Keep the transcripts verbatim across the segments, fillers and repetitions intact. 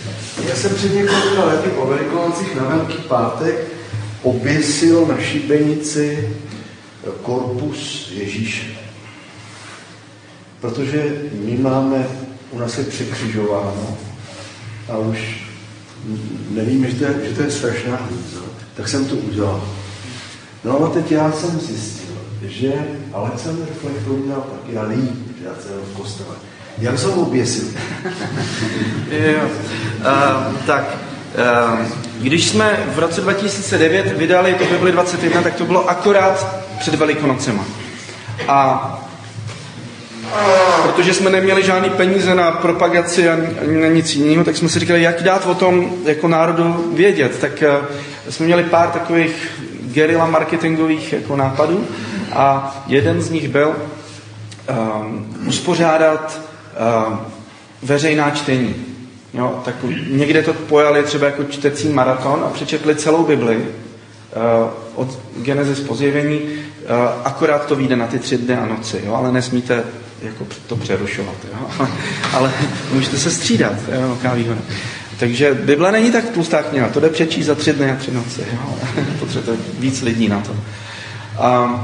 Já jsem před několika lety po Velikonocích na Velký pátek oběsil na šibenici korpus Ježíše. Protože my máme, u nás je překřižováno a už nevíme, že to je, že to je strašná hrůza, tak jsem to udělal. No a teď já jsem zjistil, že Alexander Fleck to udělal taky a líp, že já jsem v kostele. Jak jsem oběsil? jo. Uh, tak, uh, když jsme v roce dva tisíce devět vydali to Bibli dvacet jedna, tak to bylo akorát před Velikonocema. A protože jsme neměli žádný peníze na propagaci a na nic jiného, tak jsme si říkali, jak dát o tom jako národu vědět. Tak uh, jsme měli pár takových guerilla marketingových jako nápadů a jeden z nich byl um, uspořádat um, veřejná čtení. Jo, tak někde to pojali třeba jako čtecí maraton a přečetli celou Bibli uh, od Genesis po Zjevení, uh, akorát to vyjde na ty tři dny a noci, jo, ale nesmíte jako to přerušovat. Jo. Ale můžete se střídat, jo, jaká výhoda. Takže Bible není tak tlustá kniha, to jde přečíst za tři dny a tři noci. Jo. Potřebujete víc lidí na to. Um,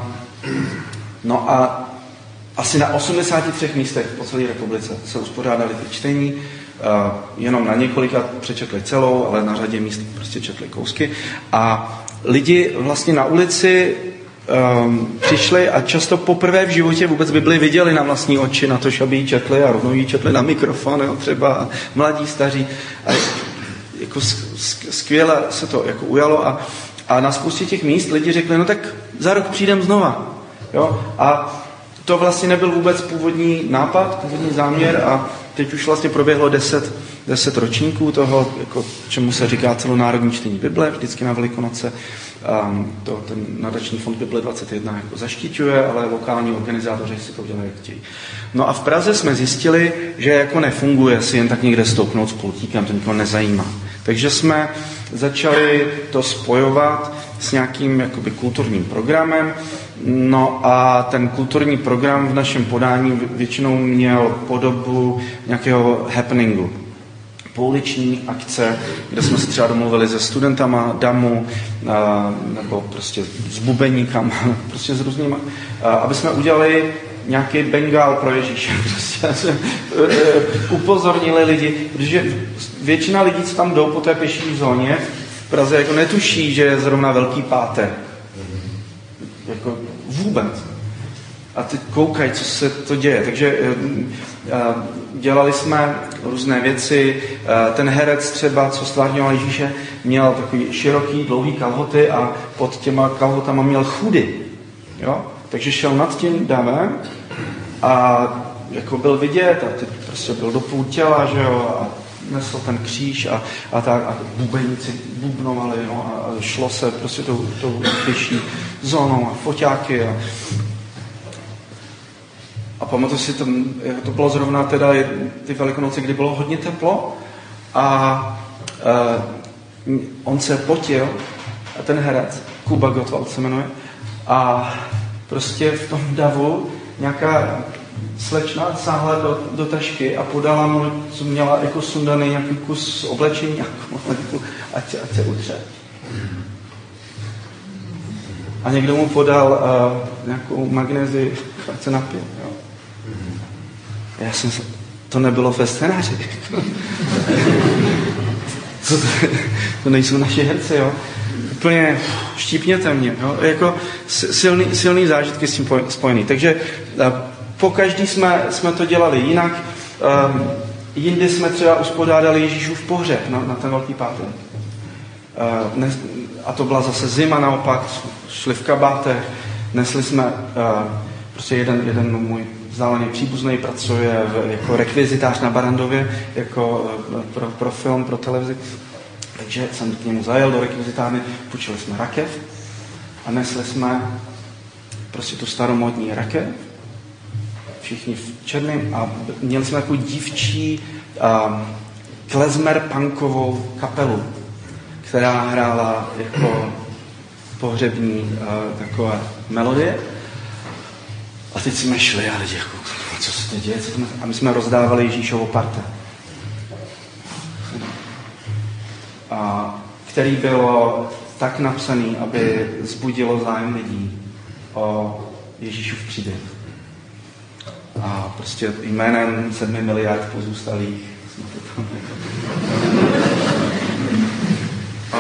no a asi na osmdesáti třech místech po celé republice se uspořádali ty čtení, uh, jenom na několika přečetli celou, ale na řadě míst prostě četli kousky. A lidi vlastně na ulici um, přišli a často poprvé v životě vůbec Bibli viděli na vlastní oči, na to, aby ji četli a rovnou ji četli na mikrofon, jo, třeba mladí, staří. A jako skvěle se to jako ujalo a, a na spoustě těch míst lidi řekli, no tak za rok přijdem znova. Jo? A to vlastně nebyl vůbec původní nápad, původní záměr a teď už vlastně proběhlo deset, deset ročníků toho, jako, čemu se říká celonárodní čtení Bible, vždycky na Velikonoce. Um, to, ten nadační fond Bible dvacet jedna jako zaštiťuje, ale lokální organizátoři si to udělají, jak chtějí. No a v Praze jsme zjistili, že jako nefunguje si jen tak někde stoupnout s pultíkem, to nikoho nezajímá. Takže jsme začali to spojovat s nějakým jakoby kulturním programem. No a ten kulturní program v našem podání většinou měl podobu nějakého happeningu. Pouliční akce, kde jsme se třeba domluvili se studentama damu, a, nebo prostě s bubeníkama, prostě s různýma, a, aby jsme udělali nějaký bengál pro Ježíše. Prostě upozornili lidi, protože většina lidí, co tam jdou po té pěší zóně v Praze, jako netuší, že je zrovna Velký pátek. Jako vůbec. A teď koukají, co se to děje. Takže dělali jsme různé věci. Ten herec třeba, co stvárňoval Ježíše, měl takový široký, dlouhý kalhoty a pod těma kalhotama měl chudy. Jo? Takže šel nad tím davem a jako byl vidět a teď prostě byl do půl těla, že jo, a nesl ten kříž a, a tak a bubeníci bubnovali, jo, a šlo se prostě tou, tou pěší zónou a foťáky a A pamatuju si, to, to bylo zrovna teda ty Velikonoce, kdy bylo hodně teplo a uh, on se potil, a ten herec, Kuba Gottwald se jmenuje, a prostě v tom davu nějaká slečna sáhla do, do tašky a podala mu, co měla jako sundaný nějaký kus oblečení, jako, ať, ať se utře. A někdo mu podal uh, nějakou magnézi, ať se napil. Jo. Já jsem se, to nebylo ve scénáři. Co to, to nejsou naši herci, jo. Úplně štípněte mě, jo. Jako silný, silný zážitky s tím spojený. Takže uh, po každý jsme, jsme to dělali jinak. Um, jindy jsme třeba uspořádali Ježíšův pohřeb na, na ten Velký pátek. Uh, ne, a to byla zase zima naopak, šli v kabátech, nesli jsme, uh, prostě jeden, jeden můj vzdálený příbuzný pracuje v, jako rekvizitář na Barandově, jako uh, pro, pro film, pro televizi. Takže jsem k němu zajel do rekvizitárny, půjčili jsme rakev a nesli jsme prostě tu staromódní rakev, všichni v černém a měli jsme takovou dívčí uh, klezmer-punkovou kapelu, která hrála jako pohřební uh, takové melodie. A teď jsme šli a lidi jako, co se to děje? Co to a my jsme rozdávali Ježíšovo parte. a, který bylo tak napsaný, aby vzbudilo zájem lidí o Ježíšův příběh. A prostě jménem sedmi miliard pozůstalých jsme to tam a,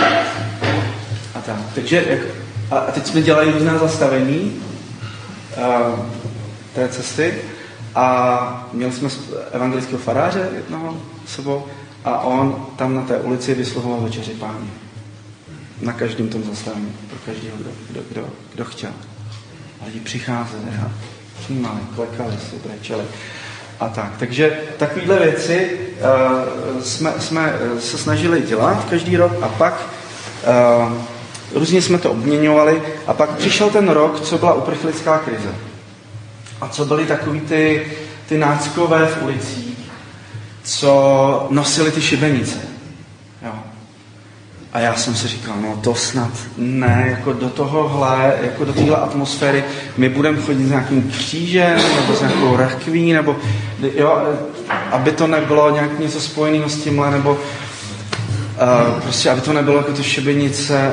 a tak. Takže, jak, a teď jsme dělali různá zastavení a, té cesty a měli jsme evangelického faráře jednoho sebou a on tam na té ulici vyslovoval večeři Páně. Na každém tom zastavení, pro každého, kdo, kdo, kdo, kdo chtěl. A lidi přicházeli a přijímali, klekali si, brečeli a tak. Takže takovéhle věci uh, jsme, jsme se snažili dělat každý rok a pak uh, různě jsme to obměňovali a pak přišel ten rok, co byla uprchlická krize. A co byly takový ty, ty náckové v ulicích, co nosili ty šibenice. Jo. A já jsem si říkal, no to snad ne, jako do tohohle, jako do téhle atmosféry, my budeme chodit s nějakým křížem, nebo s nějakou rakví, nebo, jo, aby to nebylo nějak něco spojeného s tímhle, nebo uh, prostě, aby to nebylo jako ty šibenice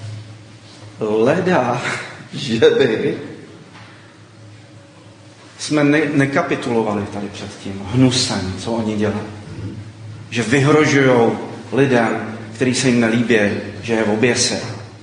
leda, že by jsme ne, nekapitulovali tady před tím hnusem, co oni dělají. Že vyhrožujou lidem, který se jim nelíbí, že je v oběse.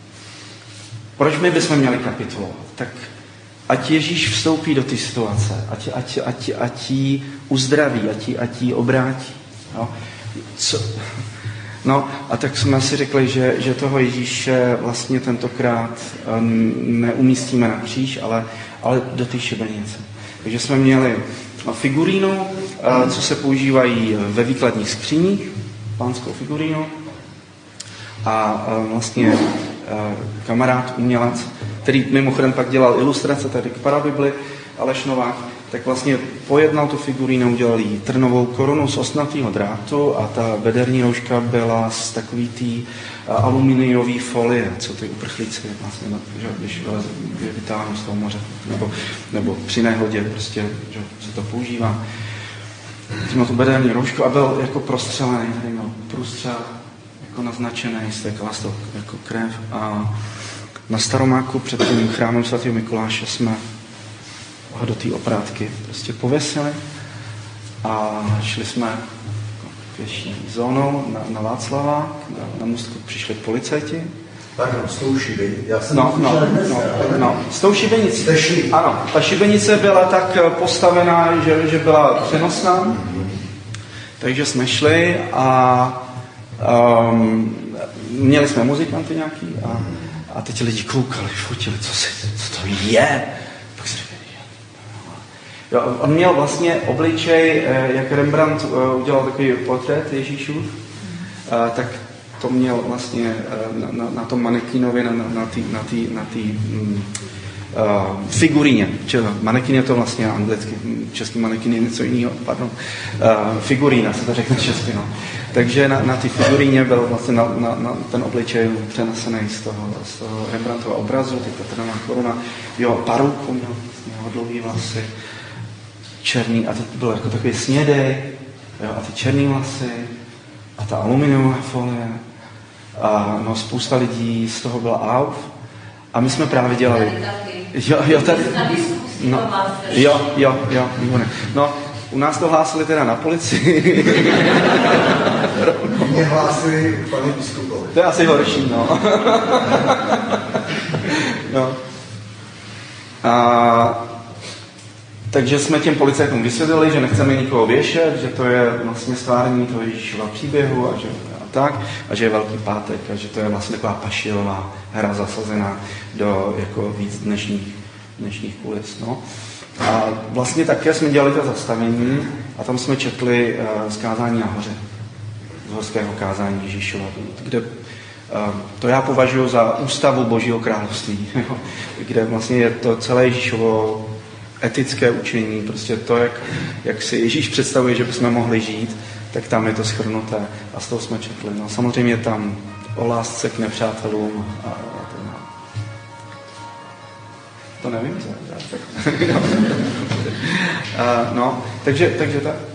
Proč my bychom měli kapitulovat? Tak ať Ježíš vstoupí do té situace, ať, ať, ať, ať ji uzdraví, ať ji, ať ji obrátí. No. Co? No a tak jsme si řekli, že, že toho Ježíše vlastně tentokrát neumístíme na kříž, ale, ale do té šibenice. Takže jsme měli figurínu, co se používají ve výkladních skříních, pánskou figurínu. A vlastně kamarád, umělec, který mimochodem pak dělal ilustrace tady k Parabibli, Aleš Novák, tak vlastně pojednal tu figurínu, udělal jí trnovou korunu z ostnatého drátu a ta bederní rouška byla z takový tý aluminiové folie, co ty uprchlíci vlastně, že, když je vytáhnou z toho moře, nebo, nebo při nehodě prostě, že se to používá. Měl tu bederní roušku a byl jako prostřelený, tady měl průstřel, jako naznačený, stékala z toho jako krev a na Staromáku před tím chrámem svatého Mikuláše jsme ho do té oprátky prostě pověsili a šli jsme pěší zónou na, na Václava, na, na Můstku přišli policajti. Pardon, s tou šibenicí. Já jsem no, no, no, no, s tou šibenicí. Ano, ta šibenice byla tak postavená, že, že byla přenosná, mm-hmm. takže jsme šli a um, měli jsme muzikanty nějaký a, a teď lidi koukali, fotili, co, si, co to je. Pak si říkali, jo, on měl vlastně obličej, jak Rembrandt udělal takový portrét Ježíšův, tak to měl vlastně na, na, na tom manekínově, na, na té na tý, na tý, mm, uh, figuríně. Manekín je to vlastně anglicky, český manekín je něco jiného, pardon. Uh, figurína se to řekne česky, no. Takže na, na té figuríně byl vlastně na, na, na ten obličej přenesený z toho, z toho Rembrandtova obrazu, ty trnová koruna. Jo, paruku měl, měl dlouhý vlasy, černý, a to bylo jako takový snědej, jo, a ty černý vlasy, a ta aluminiová folie, a no, spousta lidí z toho byla out. A my jsme právě dělali... Jo, jo, tady... No, jo, jo, jo, výborně. No, u nás to hlásili teda na policii. Mě hlásili panu biskupovi. To je asi horší, no. No. A... Takže jsme těm policajtům vysvětlili, že nechceme nikoho věšet, že to je vlastně stvárnění toho Ježíšova příběhu a že a tak, a že je Velký pátek a že to je vlastně taková pašilová hra zasazená do jako víc dnešních, dnešních kulis. No. A vlastně také jsme dělali to zastavení a tam jsme četli uh, zkázání nahoře, z horského kázání Ježíšova, kde uh, to já považuji za ústavu Božího království, kde vlastně je to celé Ježíšovo etické učení, prostě to, jak, jak si Ježíš představuje, že bychom mohli žít, tak tam je to shrnuté a z toho jsme četli. No, samozřejmě tam o lásce k nepřátelům a, a to, no. to nevím, co. Tak, a, no, takže, takže tak.